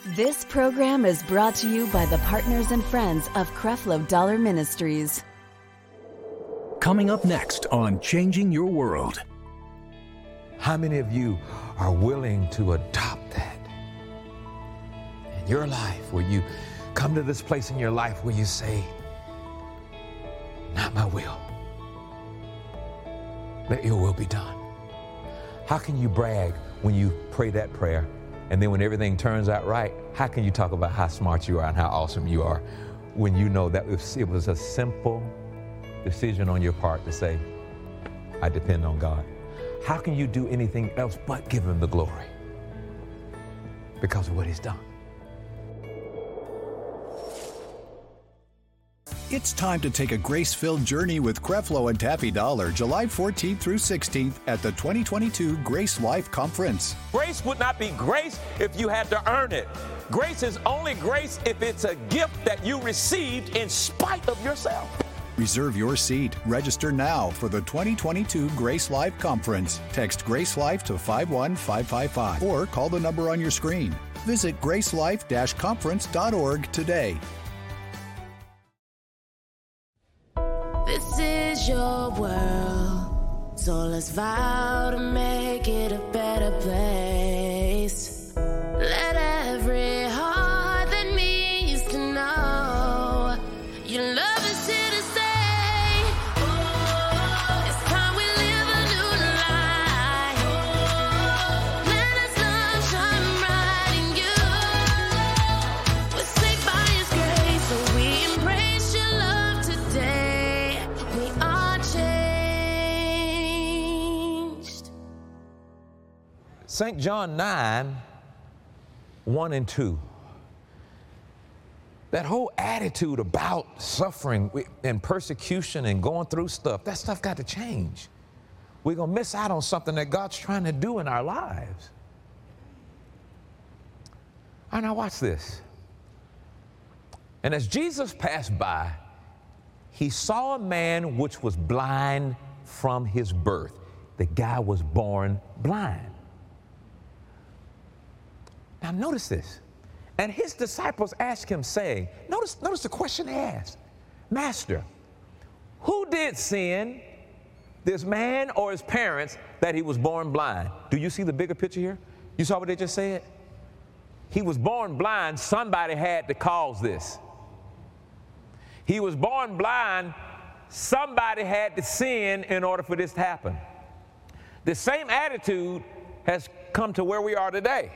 This program is brought to you by the partners and friends of Creflo Dollar Ministries. Coming up next on Changing Your World. How many of you are willing to adopt that in your life, where you come to this place in your life where you say, not my will, let your will be done? How can you brag when you pray that prayer, and then when everything turns out right, how can you talk about how smart you are and how awesome you are when you know that it was a simple decision on your part to say, I depend on God? How can you do anything else but give him the glory? Because of what he's done. It's time to take a grace-filled journey with Creflo and Taffy Dollar, July 14th through 16th at the 2022 Grace Life Conference. Grace would not be grace if you had to earn it. Grace is only grace if it's a gift that you received in spite of yourself. Reserve your seat. Register now for the 2022 Grace Life Conference. Text Grace Life to 51555 or call the number on your screen. Visit gracelife-conference.org today. This is your world, so let's vow to make it a better place. Let every heart that needs to know your love is here to stay. It's time we live a new life. Let us love shine bright in you. We're saved by His grace, so we embrace your love today. We are changed. St. John 9, 1 and 2. That whole attitude about suffering and persecution and going through stuff, that stuff got to change. We're going to miss out on something that God's trying to do in our lives. All right, now watch this. And as Jesus passed by, he saw a man which was blind from his birth. The guy was born blind. Now notice this. And his disciples asked him, saying, notice the question they asked. Master, who did sin, this man or his parents, that he was born blind? Do you see the bigger picture here? You saw what they just said? He was born blind. Somebody had to cause this. He was born blind. Somebody had to sin in order for this to happen. The same attitude has come to where we are today.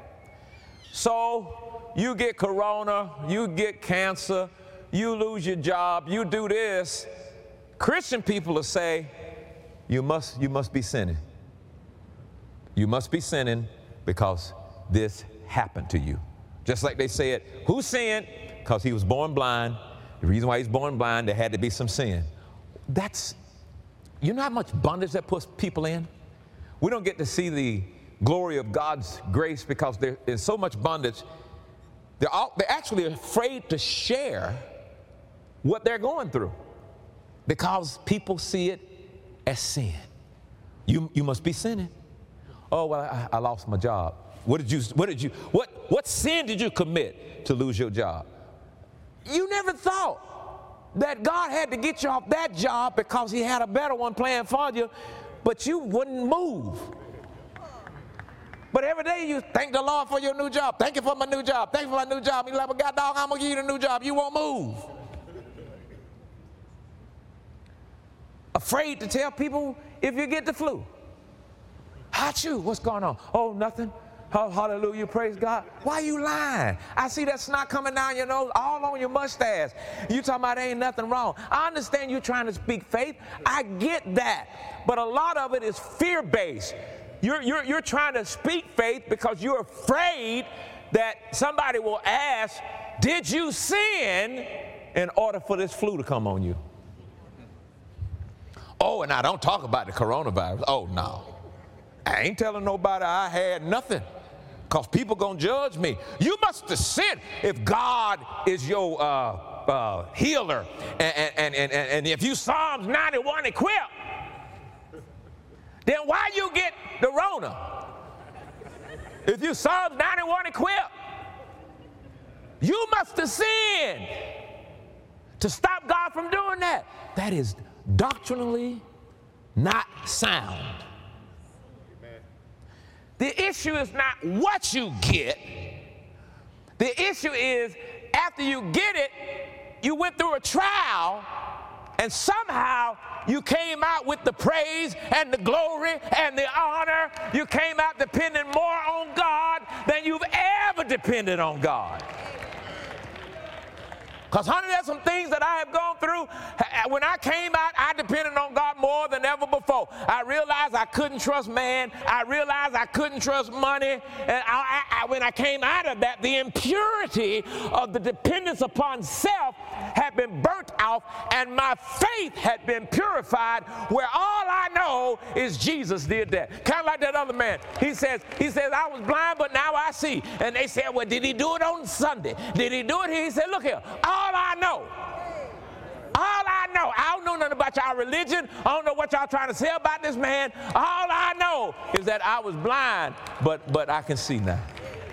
So you get corona, you get cancer, you lose your job, you do this. Christian people will say, you must be sinning. You must be sinning because this happened to you. Just like they said, who sinned? Because he was born blind. The reason why he's born blind, there had to be some sin. You know how much bondage that puts people in? We don't get to see the glory of God's grace because there's so much bondage. They're actually afraid to share what they're going through because people see it as sin. You must be sinning. Oh, well, I lost my job. What sin did you commit to lose your job? You never thought that God had to get you off that job because he had a better one planned for you, but you wouldn't move. But every day you thank the Lord for your new job. Thank you for my new job. Thank you for my new job. You're like, well, God dog, I'm going to give you the new job. You won't move. Afraid to tell people if you get the flu. How'd you? What's going on? Oh, nothing. Oh, hallelujah, praise God. Why are you lying? I see that snot coming down your nose, all on your mustache. You talking about ain't nothing wrong. I understand you're trying to speak faith. I get that. But a lot of it is fear-based. You're trying to speak faith because you're afraid that somebody will ask, did you sin in order for this flu to come on you? Oh, and I don't talk about the coronavirus. Oh, no. I ain't telling nobody I had nothing because people going to judge me. You must have sinned if God is your healer. And if you Psalms 91 equipped, then why you get the Rona? If you Psalms 91 equipped, You must have sinned to stop God from doing that. That is doctrinally not sound. Amen. The issue is not what you get. The issue is after you get it, you went through a trial, and somehow you came out with the praise and the glory and the honor. You came out depending more on God than you've ever depended on God. Because, honey, there's some things that I have gone through. When I came out, I depended on God more than ever before. I realized I couldn't trust man. I realized I couldn't trust money. And when I came out of that, the impurity of the dependence upon self had been burnt out, and my faith had been purified, where all I know is Jesus did that. Kind of like that other man. He says, I was blind, but now I see. And they said, well, did he do it on Sunday? Did he do it here? He said, look here. All I know, I don't know nothing about y'all religion. I don't know what y'all trying to say about this man. All I know is that I was blind, but I can see now.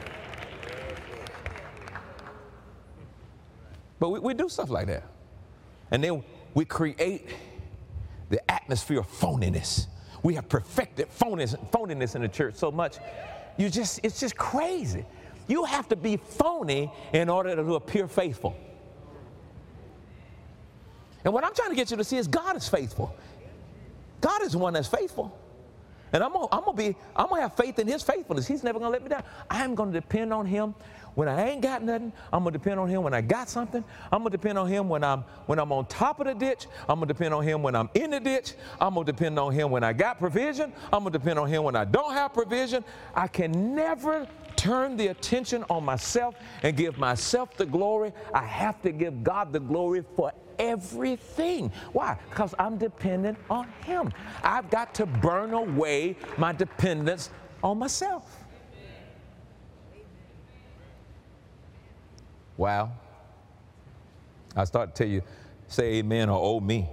But we do stuff like that. And then we create the atmosphere of phoniness. We have perfected phoniness in the church so much. It's just crazy. You have to be phony in order to appear faithful. And what I'm trying to get you to see is God is faithful. God is the one that's faithful. And I'm gonna have faith in his faithfulness. He's never gonna let me down. I'm gonna depend on him when I ain't got nothing. I'm gonna depend on him when I got something. I'm gonna depend on him when I'm on top of the ditch. I'm gonna depend on him when I'm in the ditch. I'm gonna depend on him when I got provision. I'm gonna depend on him when I don't have provision. I can never turn the attention on myself and give myself the glory. I have to give God the glory for everything. Why? Because I'm dependent on him. I've got to burn away my dependence on myself. Wow. I start to tell you, say amen or oh me.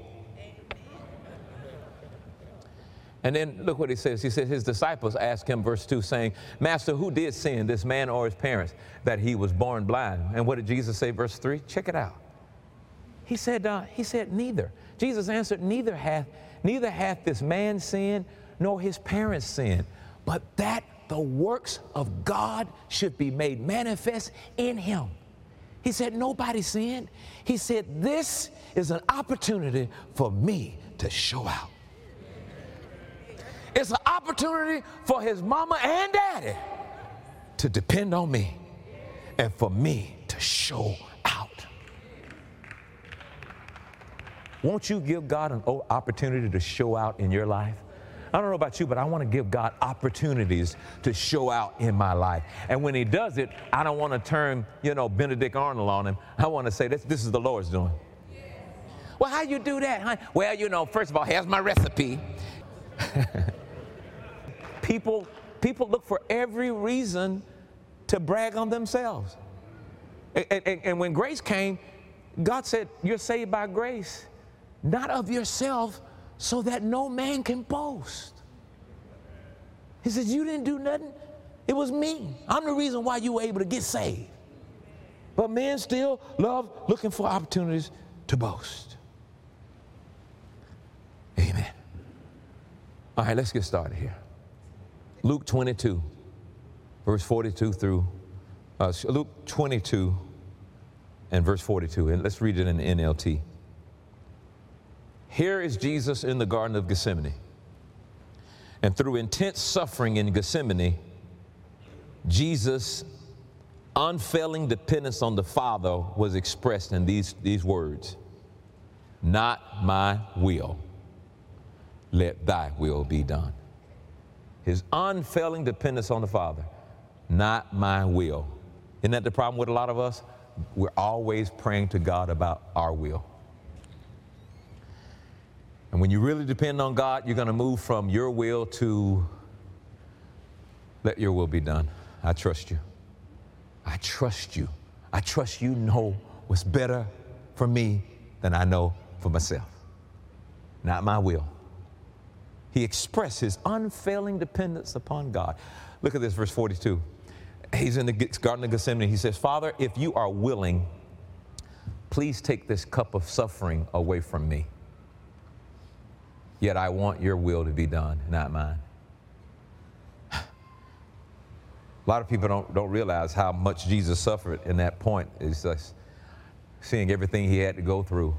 And then look what he says. He said his disciples asked him, verse 2, saying, Master, who did sin, this man or his parents, that he was born blind? And what did Jesus say, verse 3? Check it out. He said, neither. Jesus answered, neither hath this man sinned, nor his parents sinned, but that the works of God should be made manifest in him. He said, nobody sinned. He said, this is an opportunity for me to show out. It's an opportunity for his mama and daddy to depend on me and for me to show out. Won't you give God an opportunity to show out in your life? I don't know about you, but I want to give God opportunities to show out in my life. And when he does it, I don't want to turn, Benedict Arnold on him. I want to say, this is the Lord's doing. Well, how you do that, huh? Well, first of all, here's my recipe. People look for every reason to brag on themselves. And when grace came, God said, you're saved by grace, not of yourself, so that no man can boast. He says, you didn't do nothing. It was me. I'm the reason why you were able to get saved. But men still love looking for opportunities to boast. Amen. All right, let's get started here. Luke 22, verse 42 through, Luke 22 and verse 42, and let's read it in the NLT. Here is Jesus in the Garden of Gethsemane. And through intense suffering in Gethsemane, Jesus' unfailing dependence on the Father was expressed in these words. Not my will, let thy will be done. His unfailing dependence on the Father, not my will. Isn't that the problem with a lot of us? We're always praying to God about our will. And when you really depend on God, you're going to move from your will to let your will be done. I trust you. I trust you. I trust you know what's better for me than I know for myself. Not my will. He expressed his unfailing dependence upon God. Look at this, verse 42. He's in the Garden of Gethsemane. He says, Father, if you are willing, please take this cup of suffering away from me. Yet I want your will to be done, not mine. A lot of people don't realize how much Jesus suffered in that point. It's just seeing everything he had to go through.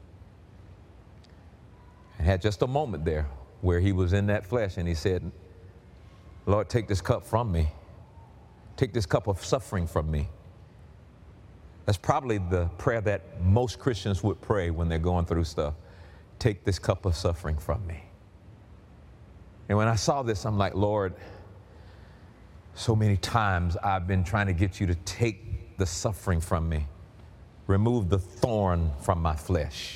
And had just a moment there where he was in that flesh and he said, Lord, take this cup from me. Take this cup of suffering from me. That's probably the prayer that most Christians would pray when they're going through stuff. Take this cup of suffering from me. And when I saw this, I'm like, Lord, so many times I've been trying to get you to take the suffering from me. Remove the thorn from my flesh.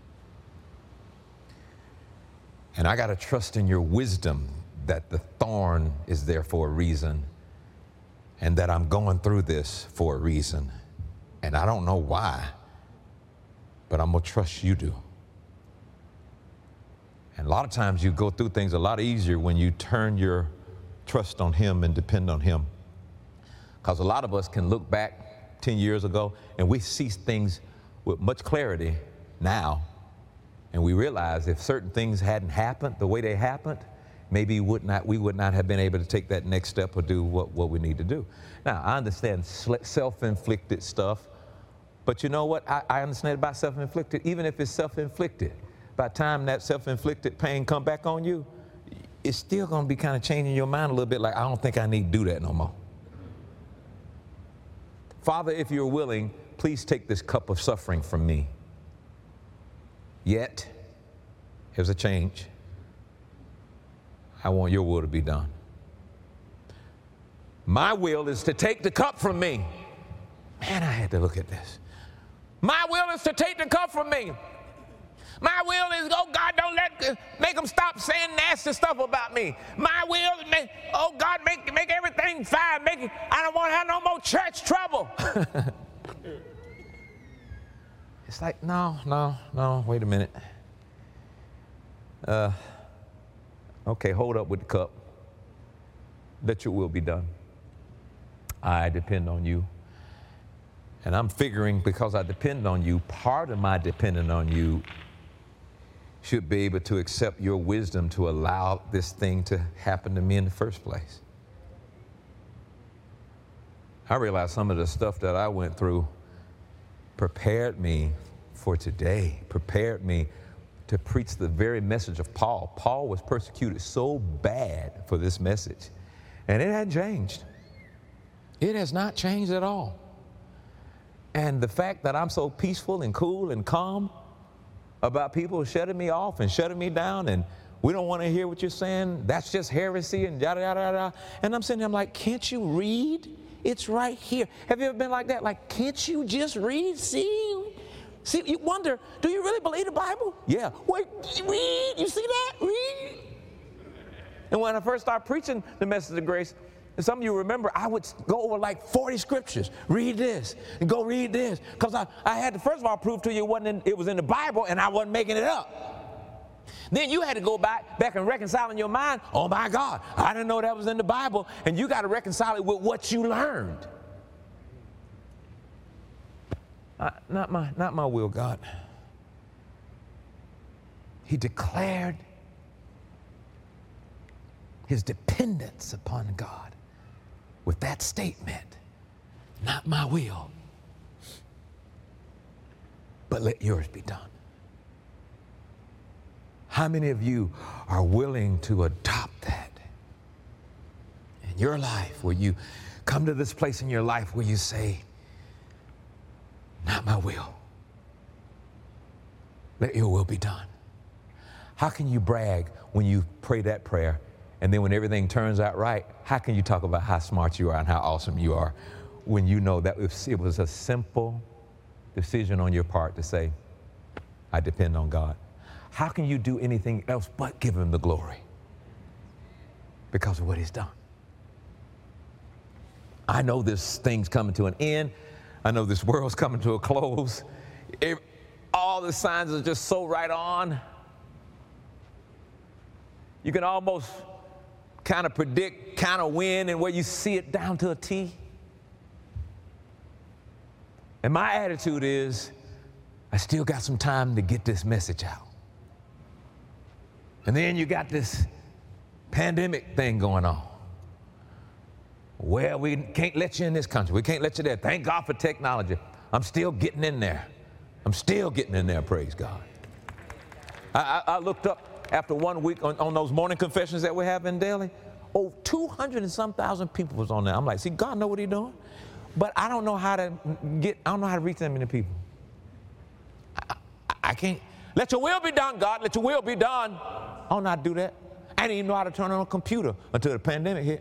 And I got to trust in your wisdom that the thorn is there for a reason and that I'm going through this for a reason. And I don't know why, but I'm going to trust you do. And a lot of times you go through things a lot easier when you turn your trust on him and depend on him. Because a lot of us can look back 10 years ago and we see things with much clarity now. And we realize if certain things hadn't happened the way they happened, maybe we would not have been able to take that next step or do what we need to do. Now, I understand self-inflicted stuff, but you know what? I understand about self-inflicted. Even if it's self-inflicted, by the time that self-inflicted pain come back on you, it's still going to be kind of changing your mind a little bit, like, I don't think I need to do that no more. Father, if you're willing, please take this cup of suffering from me. Yet, here's a change. I want your will to be done. My will is to take the cup from me. Man, I had to look at this. My will is to take the cup from me. My will is, oh God, don't make them stop saying nasty stuff about me. My will is, oh God, make everything fine. I don't want to have no more church trouble. It's like, no, wait a minute. Okay, hold up with the cup. Let your will be done. I depend on you. And I'm figuring because I depend on you, part of my depending on you should be able to accept your wisdom to allow this thing to happen to me in the first place. I realized some of the stuff that I went through prepared me for today, prepared me to preach the very message of Paul. Paul was persecuted so bad for this message, and it hadn't changed. It has not changed at all. And the fact that I'm so peaceful and cool and calm about people shutting me off and shutting me down, and we don't want to hear what you're saying, that's just heresy and yada, yada, yada. And I'm sitting there, I'm like, can't you read? It's right here. Have you ever been like that? Like, can't you just read? See, you wonder, do you really believe the Bible? Yeah. Wait, read. You see that? Read. And when I first started preaching the message of grace, and some of you remember, I would go over like 40 scriptures. Read this and go read this. Because I had to, first of all, prove to you it was in the Bible and I wasn't making it up. Then you had to go back and reconcile in your mind, oh my God, I didn't know that was in the Bible. And you got to reconcile it with what you learned. Not my will, God. He declared his dependence upon God with that statement, not my will, but let yours be done. How many of you are willing to adopt that in your life, where you come to this place in your life where you say, not my will, let your will be done? How can you brag when you pray that prayer, and then when everything turns out right, how can you talk about how smart you are and how awesome you are when you know that it was a simple decision on your part to say, I depend on God? How can you do anything else but give him the glory? Because of what he's done. I know this thing's coming to an end. I know this world's coming to a close. All the signs are just so right on. You can almost kind of predict kind of when and where you see it down to a T. And my attitude is, I still got some time to get this message out. And then you got this pandemic thing going on. Well, we can't let you in this country. We can't let you there. Thank God for technology. I'm still getting in there. I'm still getting in there, praise God. I looked up after 1 week on those morning confessions that we have in Daily. Oh, 200 and some thousand people was on there. I'm like, see, God know what he's doing. But I don't know how to reach that many people. I can't. Let your will be done, God. Let your will be done. I don't know how to do that. I didn't even know how to turn on a computer until the pandemic hit.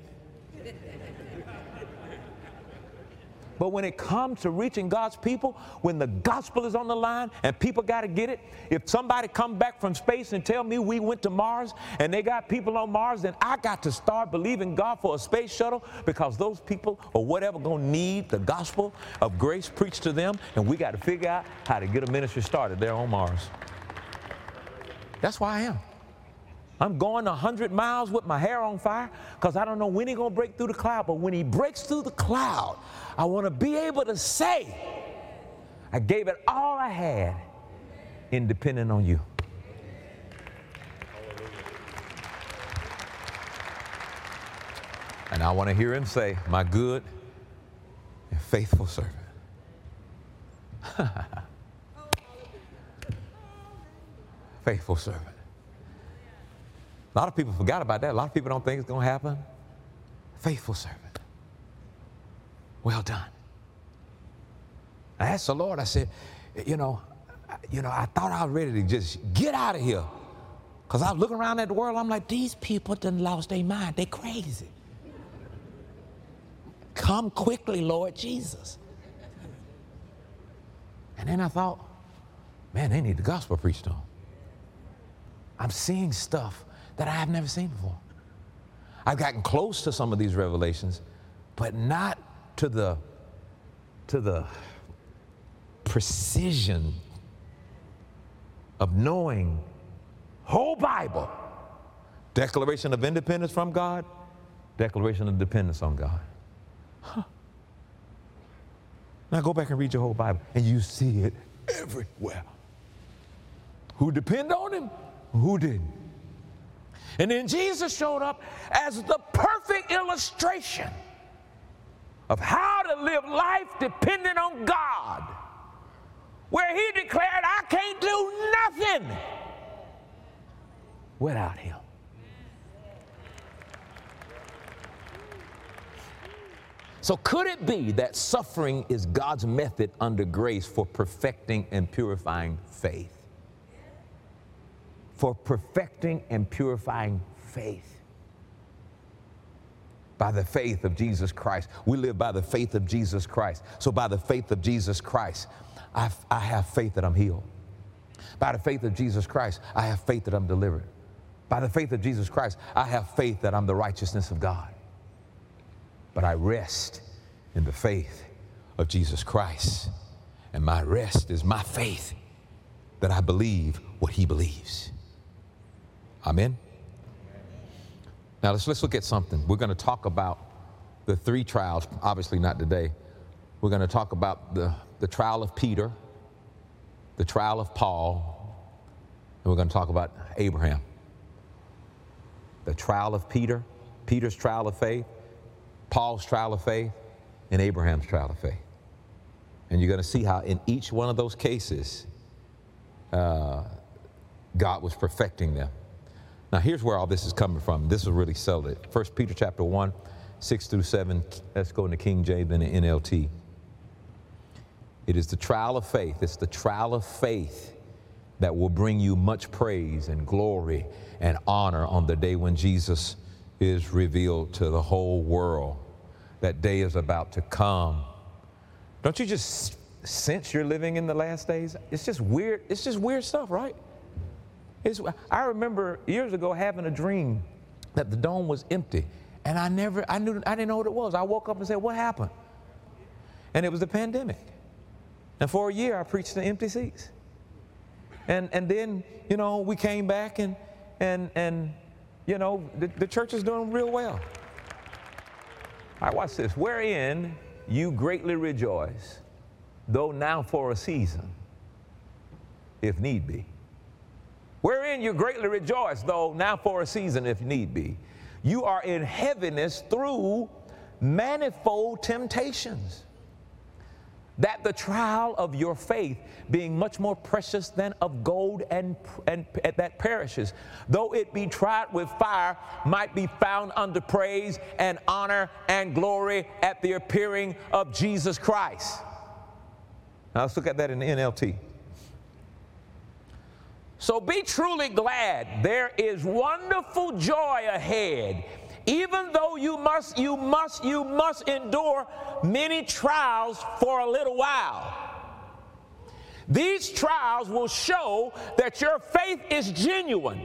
But when it comes to reaching God's people, when the gospel is on the line and people got to get it, if somebody come back from space and tell me we went to Mars and they got people on Mars, then I got to start believing God for a space shuttle, because those people or whatever going to need the gospel of grace preached to them, and we got to figure out how to get a ministry started there on Mars. That's why I am. I'm going 100 miles with my hair on fire, because I don't know when he's going to break through the cloud. But when he breaks through the cloud, I want to be able to say, I gave it all I had in depending on you. And I want to hear him say, my good and faithful servant. Faithful servant. A lot of people forgot about that. A lot of people don't think it's going to happen. Faithful servant. Well done. I asked the Lord, I said, I thought I was ready to just get out of here. Because I was looking around at the world, I'm like, these people done lost their mind. They crazy. Come quickly, Lord Jesus. And then I thought, man, they need the gospel preached on. I'm seeing stuff that I have never seen before. I've gotten close to some of these revelations, but not to the precision of knowing whole Bible. Declaration of independence from God, declaration of dependence on God. Now go back and read your whole Bible, and you see it everywhere. Who depend on him, who didn't. And then Jesus showed up as the perfect illustration of how to live life dependent on God, where he declared, I can't do nothing without him. So could it be that suffering is God's method under grace for perfecting and purifying faith? For perfecting and purifying faith. By the faith of Jesus Christ. We live by the faith of Jesus Christ. So by the faith of Jesus Christ, I have faith that I'm healed. By the faith of Jesus Christ, I have faith that I'm delivered. By the faith of Jesus Christ, I have faith that I'm the righteousness of God. But I rest in the faith of Jesus Christ. And my rest is my faith that I believe what he believes. Amen? Now let's look at something. We're going to talk about the three trials, obviously not today. We're going to talk about the trial of Peter, the trial of Paul, and we're going to talk about Abraham. The trial of Peter, Peter's trial of faith, Paul's trial of faith, and Abraham's trial of faith. And you're going to see how in each one of those cases, God was perfecting them. Now, here's where all this is coming from. This will really sell it. 1 Peter chapter 1, 6 through 7. Let's go into King James and the NLT. It is the trial of faith. It's the trial of faith that will bring you much praise and glory and honor on the day when Jesus is revealed to the whole world. That day is about to come. Don't you just sense you're living in the last days? It's just weird. It's just weird stuff, right? I remember years ago having a dream that the dome was empty, and I didn't know what it was. I woke up and said, what happened? And it was the pandemic. And for a year, I preached the empty seats. And then, we came back and the church is doing real well. All right, watch this. Wherein you greatly rejoice, though now for a season, if need be. Wherein you greatly rejoice, though now for a season, if need be. You are in heaviness through manifold temptations, that the trial of your faith, being much more precious than of gold and that perishes, though it be tried with fire, might be found unto praise and honor and glory at the appearing of Jesus Christ. Now let's look at that in the NLT. So be truly glad. There is wonderful joy ahead, even though you must endure many trials for a little while. These trials will show that your faith is genuine.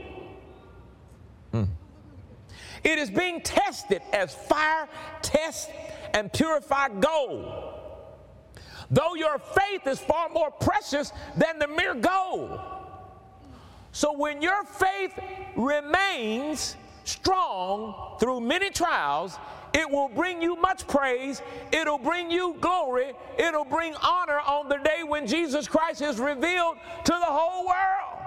It is being tested as fire tests and purify gold, though your faith is far more precious than the mere gold. So when your faith remains strong through many trials, it will bring you much praise, it'll bring you glory, it'll bring honor on the day when Jesus Christ is revealed to the whole world.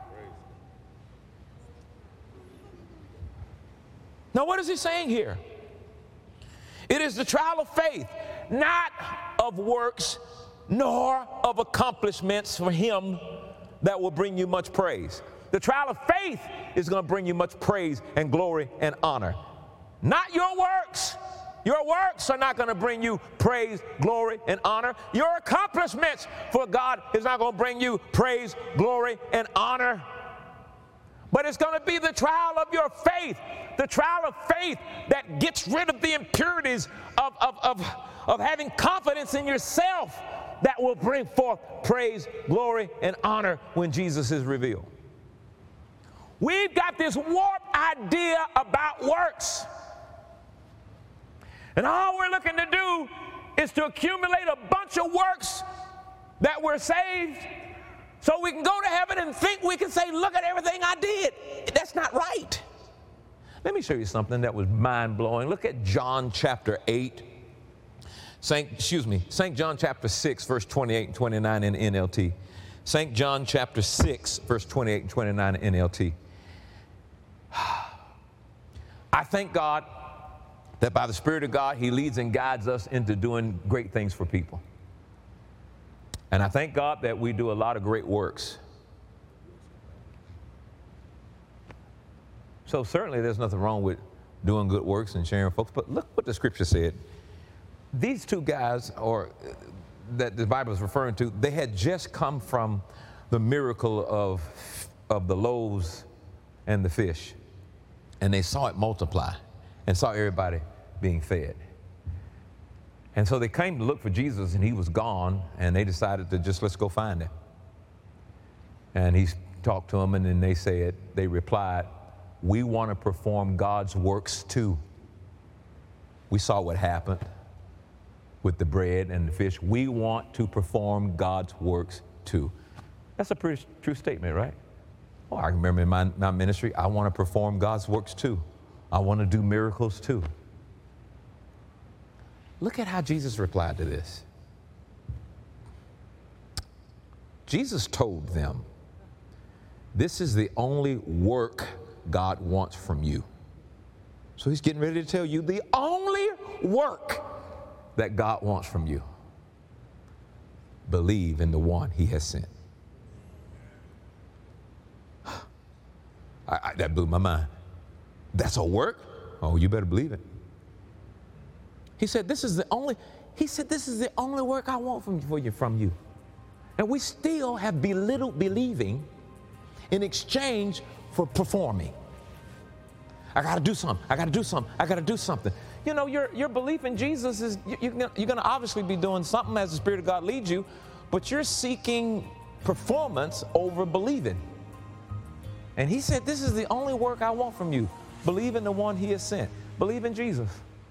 Now what is he saying here? It is the trial of faith, not of works, nor of accomplishments for him, that will bring you much praise. The trial of faith is going to bring you much praise and glory and honor. Not your works. Your works are not going to bring you praise, glory, and honor. Your accomplishments for God is not going to bring you praise, glory, and honor. But it's going to be the trial of your faith, the trial of faith that gets rid of the impurities of having confidence in yourself, that will bring forth praise, glory, and honor when Jesus is revealed. We've got this warped idea about works. And all we're looking to do is to accumulate a bunch of works that we're saved so we can go to heaven and think we can say, look at everything I did. That's not right. Let me show you something that was mind-blowing. Look at John chapter 8. St. John chapter 6, verse 28 and 29 in NLT. St. John chapter 6, verse 28 and 29 in NLT. I thank God that by the Spirit of God, he leads and guides us into doing great things for people. And I thank God that we do a lot of great works. So certainly there's nothing wrong with doing good works and sharing folks, but look what the scripture said. These two guys, or that the Bible is referring to, they had just come from the miracle of the loaves and the fish, and they saw it multiply and saw everybody being fed. And so they came to look for Jesus, and he was gone, and they decided to just, let's go find him. And he talked to them, and then they replied, we want to perform God's works too. We saw what happened with the bread and the fish. We want to perform God's works too. That's a pretty true statement, right? Oh, I remember in my ministry, I want to perform God's works too. I want to do miracles too. Look at how Jesus replied to this. Jesus told them, this is the only work God wants from you. So he's getting ready to tell you the only work that God wants from you. Believe in the one he has sent. That blew my mind. That's a work? Oh, you better believe it. He said, this is the only work I want from you. And we still have belittled believing in exchange for performing. I got to do something. I got to do something. I got to do something. You know, your belief in Jesus is, you're going to obviously be doing something as the Spirit of God leads you, but you're seeking performance over believing. And he said, this is the only work I want from you. Believe in the one he has sent. Believe in Jesus.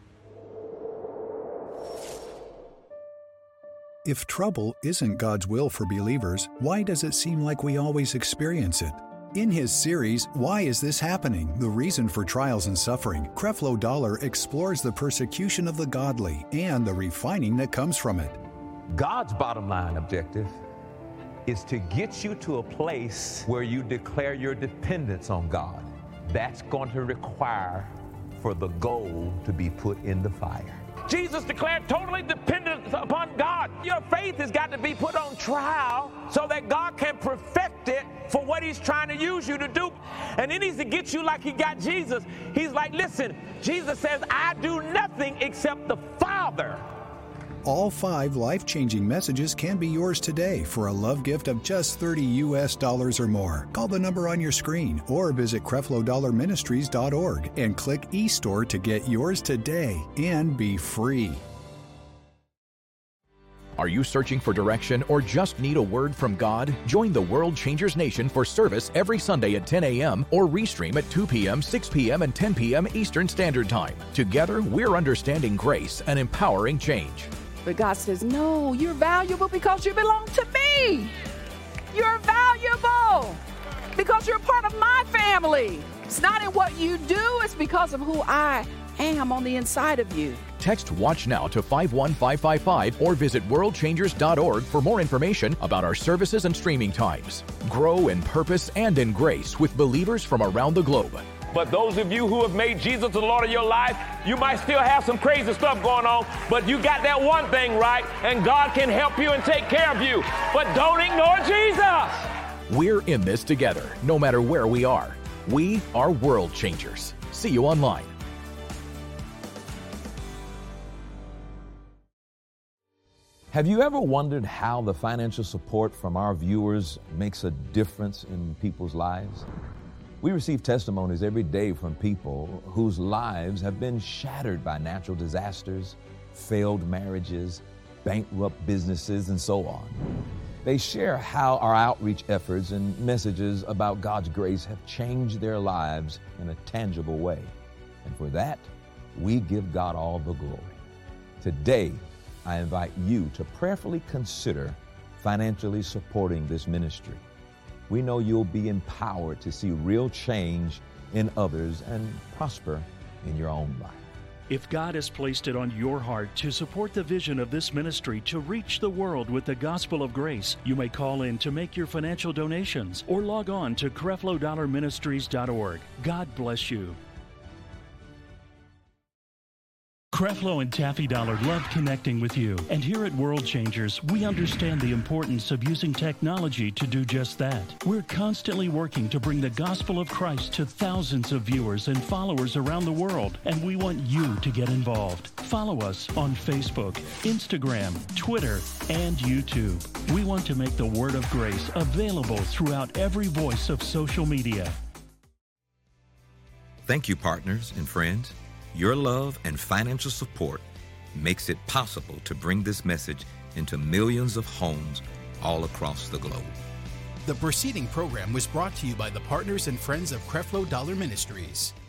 If trouble isn't God's will for believers, why does it seem like we always experience it? In his series, Why Is This Happening? The Reason for Trials and Suffering, Creflo Dollar explores the persecution of the godly and the refining that comes from it. God's bottom line objective is to get you to a place where you declare your dependence on God. That's going to require for the gold to be put in the fire. Jesus declared totally dependent upon God. Your faith has got to be put on trial so that God can perfect it for what he's trying to use you to do. And he needs to get you like he got Jesus. He's like, listen, Jesus says, I do nothing except the Father. All 5 life-changing messages can be yours today for a love gift of just $30 or more. Call the number on your screen or visit CrefloDollarMinistries.org and click eStore to get yours today and be free. Are you searching for direction or just need a word from God? Join the World Changers Nation for service every Sunday at 10 a.m. or restream at 2 p.m., 6 p.m., and 10 p.m. Eastern Standard Time. Together, we're understanding grace and empowering change. But God says, no, you're valuable because you belong to me. You're valuable because you're part of my family. It's not in what you do, it's because of who I am on the inside of you. Text WATCH NOW to 51555 or visit worldchangers.org for more information about our services and streaming times. Grow in purpose and in grace with believers from around the globe. But those of you who have made Jesus the Lord of your life, you might still have some crazy stuff going on, but you got that one thing right, and God can help you and take care of you. But don't ignore Jesus. We're in this together, no matter where we are. We are World Changers. See you online. Have you ever wondered how the financial support from our viewers makes a difference in people's lives? We receive testimonies every day from people whose lives have been shattered by natural disasters, failed marriages, bankrupt businesses, and so on. They share how our outreach efforts and messages about God's grace have changed their lives in a tangible way. And for that, we give God all the glory. Today, I invite you to prayerfully consider financially supporting this ministry. We know you'll be empowered to see real change in others and prosper in your own life. If God has placed it on your heart to support the vision of this ministry to reach the world with the gospel of grace, you may call in to make your financial donations or log on to CrefloDollarMinistries.org. God bless you. Creflo and Taffy Dollar love connecting with you. And here at World Changers, we understand the importance of using technology to do just that. We're constantly working to bring the gospel of Christ to thousands of viewers and followers around the world, and we want you to get involved. Follow us on Facebook, Instagram, Twitter, and YouTube. We want to make the word of grace available throughout every voice of social media. Thank you, partners and friends. Your love and financial support makes it possible to bring this message into millions of homes all across the globe. The preceding program was brought to you by the partners and friends of Creflo Dollar Ministries.